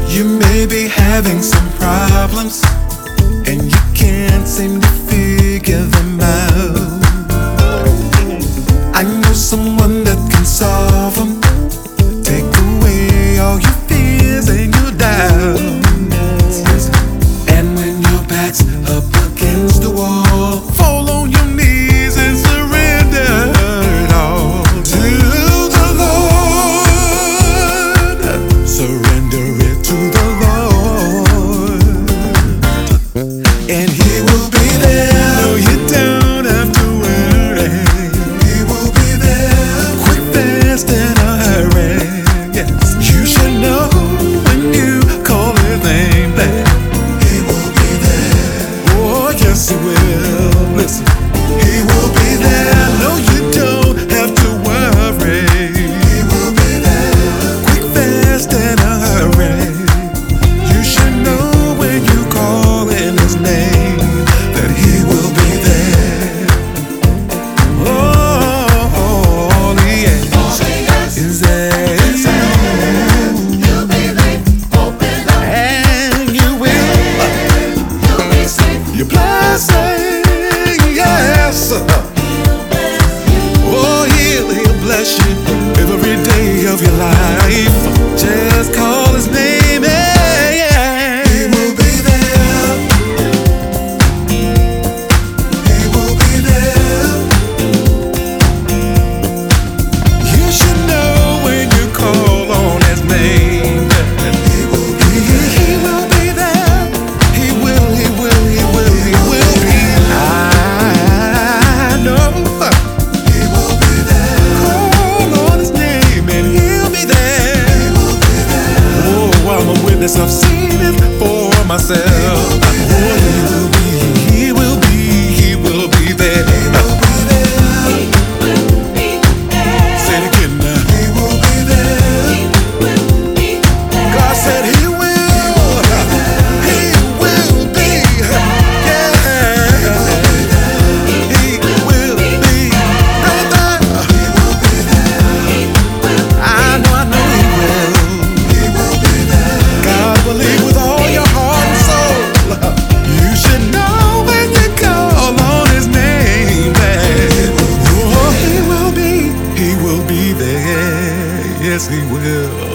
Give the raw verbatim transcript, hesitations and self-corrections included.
You may be having some problems and you can't seem to figure them out. I know someone that can solve them, take away all your fears and your doubts. And when your back's up against the wall, fall on your knees and surrender it all to the Lord. Surrender it to the Lord, and He will be there. No, you don't have to worry. He will be there, quick, fast, in a hurry. Yes, you should know when you call His name that He will be there. Oh, yes, He will. Listen, He will be there. No, you don't have to worry. He will be there, quick, fast, in a hurry. You should know when you call in His name that He will be there. Oh, all He asks is that You'll be late, open up, and you will. you'll be safe. Your blessing, yes. He'll bless you. Oh, He'll, He'll bless you every day of your life. Just call His name, yeah, yeah. He will be there. He will be there. You should know when you call on His name. He will be there. He will be there. He will, He will, He will, He will be. I know He will be there. Call on His name and He'll be there. He will be there. Oh, I'm a witness, I've seen it for myself. Oh, He will be, He will be, He will be there. He will be there. He will be there. Say it again now. He will be there. He will be there. God said He will. He will be. Yeah. He will be right there. I know, I know He will. God, believe with all your heart and soul. You should know when you call on His name that oh, He will be, He will be there. Yes, He will.